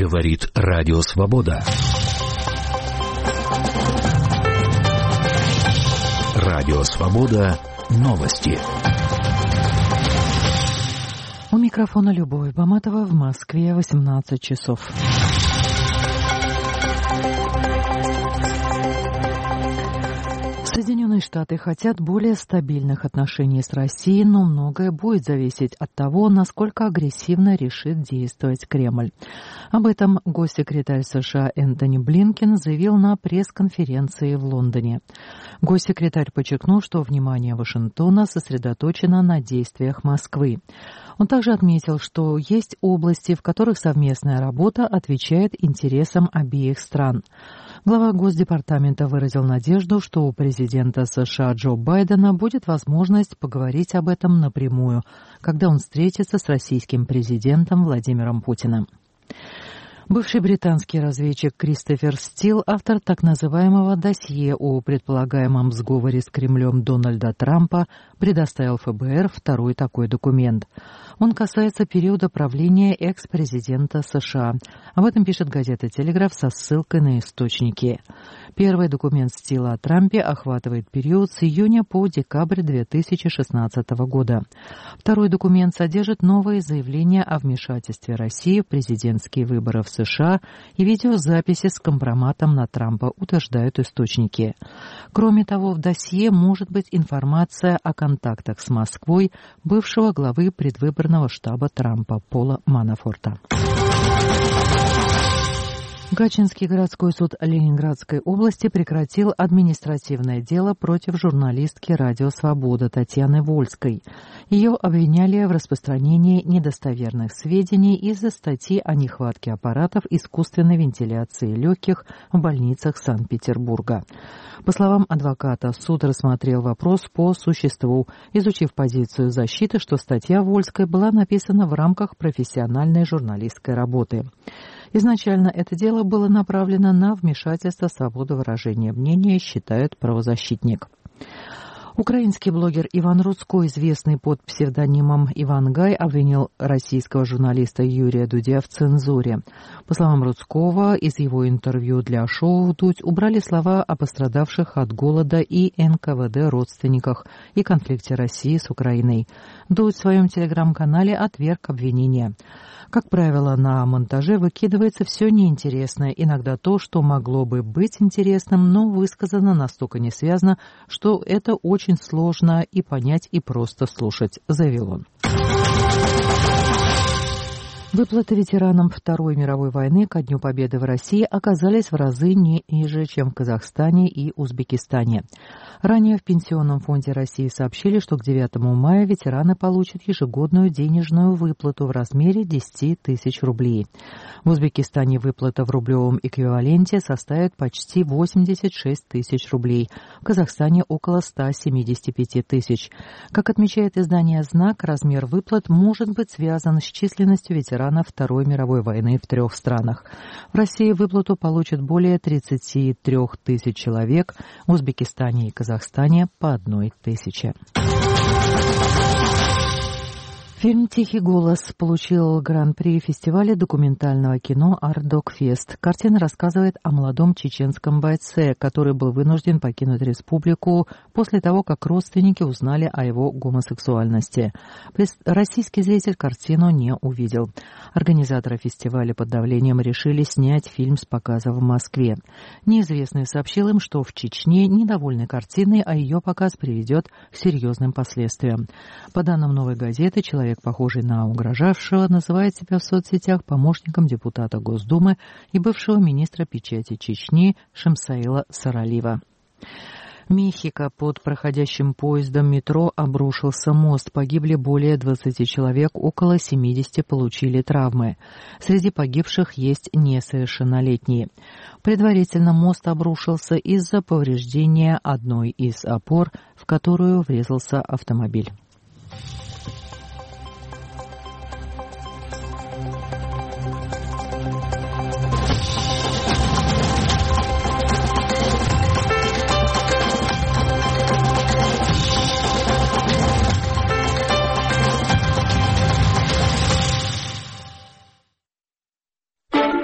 Говорит Радио Свобода. Радио Свобода. Новости. У микрофона Любовь Баматова, в Москве 18 часов. Соединенные Штаты хотят более стабильных отношений с Россией, но многое будет зависеть от того, насколько агрессивно решит действовать Кремль. Об этом госсекретарь США Энтони Блинкен заявил на пресс-конференции в Лондоне. Госсекретарь подчеркнул, что внимание Вашингтона сосредоточено на действиях Москвы. Он также отметил, что есть области, в которых совместная работа отвечает интересам обеих стран. Глава Госдепартамента выразил надежду, что у президента США Джо Байдена будет возможность поговорить об этом напрямую, когда он встретится с российским президентом Владимиром Путиным. Бывший британский разведчик Кристофер Стил, автор так называемого досье о предполагаемом сговоре с Кремлем Дональда Трампа, предоставил ФБР второй такой документ. Он касается периода правления экс-президента США. Об этом пишет газета «Телеграф» со ссылкой на источники. Первый документ Стила о Трампе охватывает период с июня по декабрь 2016 года. Второй документ содержит новые заявления о вмешательстве России в президентские выборы в США и видеозаписи с компроматом на Трампа, утверждают источники. Кроме того, в досье может быть информация о контактах с Москвой бывшего главы предвыборного штаба Трампа Пола Манафорта. Гатчинский городской суд Ленинградской области прекратил административное дело против журналистки «Радио Свобода» Татьяны Вольской. Ее обвиняли в распространении недостоверных сведений из-за статьи о нехватке аппаратов искусственной вентиляции легких в больницах Санкт-Петербурга. По словам адвоката, суд рассмотрел вопрос по существу, изучив позицию защиты, что статья Вольской была написана в рамках профессиональной журналистской работы. Изначально это дело было направлено на вмешательство в свободу выражения мнения, считает правозащитник. Украинский блогер Иван Рудской, известный под псевдонимом Иван Гай, обвинил российского журналиста Юрия Дудя в цензуре. По словам Рудского, из его интервью для шоу «Дудь» убрали слова о пострадавших от голода и НКВД родственниках и конфликте России с Украиной. Дудь в своем телеграм-канале отверг обвинения. Как правило, на монтаже выкидывается все неинтересное, иногда то, что могло бы быть интересным, но высказано настолько несвязно, что это очень сложно и понять, и просто слушать, заявил он. Выплаты ветеранам Второй мировой войны ко Дню Победы в России оказались в разы ниже, чем в Казахстане и Узбекистане. Ранее в Пенсионном фонде России сообщили, что к 9 мая ветераны получат ежегодную денежную выплату в размере 10 тысяч рублей. В Узбекистане выплата в рублевом эквиваленте составит почти 86 тысяч рублей, в Казахстане около 175 тысяч. Как отмечает издание «Знак», размер выплат может быть связан с численностью ветеранов Второй мировой войны в 3 странах. В России выплату получат более 33 тысяч человек, в Узбекистане и Казахстане по 1 тысяче. Фильм «Тихий голос» получил гран-при фестиваля документального кино «Ардокфест». Картина рассказывает о молодом чеченском бойце, который был вынужден покинуть республику после того, как родственники узнали о его гомосексуальности. Российский зритель картину не увидел. Организаторы фестиваля под давлением решили снять фильм с показа в Москве. Неизвестный сообщил им, что в Чечне недовольны картиной, а ее показ приведет к серьезным последствиям. По данным «Новой газеты», человек, похожий на угрожавшего, называет себя в соцсетях помощником депутата Госдумы и бывшего министра печати Чечни Шамсаила Саралива. Мехико. Под проходящим поездом метро обрушился мост. Погибли более 20 человек, около 70 получили травмы. Среди погибших есть несовершеннолетние. Предварительно мост обрушился из-за повреждения одной из опор, в которую врезался автомобиль.